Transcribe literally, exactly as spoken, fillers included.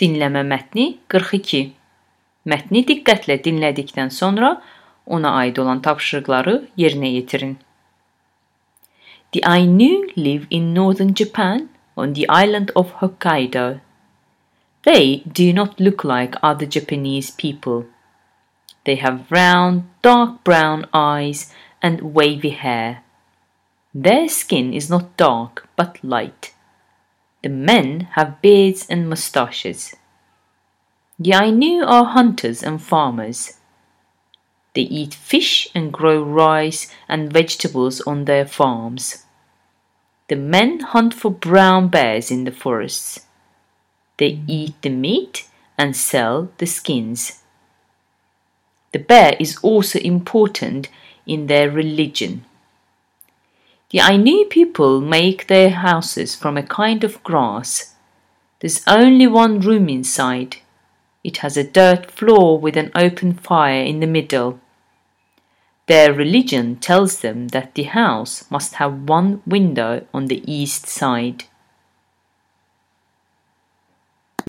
Dinləmə mətni qırx iki. Mətni diqqətlə dinlədikdən sonra ona aid olan tapşırıqları yerinə yetirin. The Ainu live in northern Japan on the island of Hokkaido. They do not look like other Japanese people. They have round, dark brown eyes and wavy hair. Their skin is not dark but light. The men have beards and mustaches. The Ainu are hunters and farmers. They eat fish and grow rice and vegetables on their farms. The men hunt for brown bears in the forests. They eat the meat and sell the skins. The bear is also important in their religion. The Ainu people make their houses from a kind of grass. There's only one room inside. It has a dirt floor with an open fire in the middle. Their religion tells them that the house must have one window on the east side.